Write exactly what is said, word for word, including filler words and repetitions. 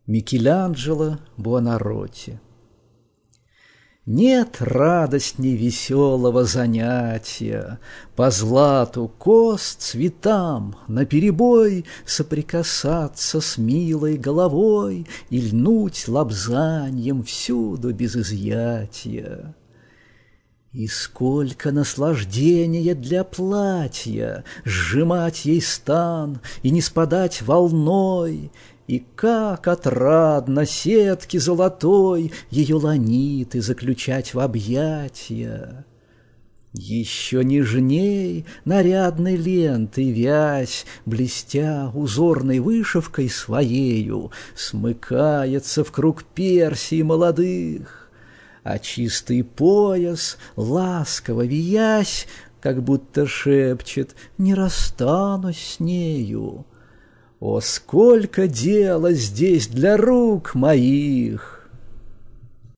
Микеланджело Буонаротти. Нет радостней веселого занятия по злату кос цветам наперебой соприкасаться с милой головой и льнуть лобзаньем всюду без изъятия. И сколько наслаждения для платья сжимать ей стан и не спадать волной, и как отрадно сетки золотой ее ланиты заключать в объятия. Еще нежней нарядной лентой вязь, блестя узорной вышивкой своею, смыкается в круг персий молодых, а чистый пояс, ласково виясь, как будто шепчет: «Не расстанусь с нею». О, сколько дела здесь для рук моих!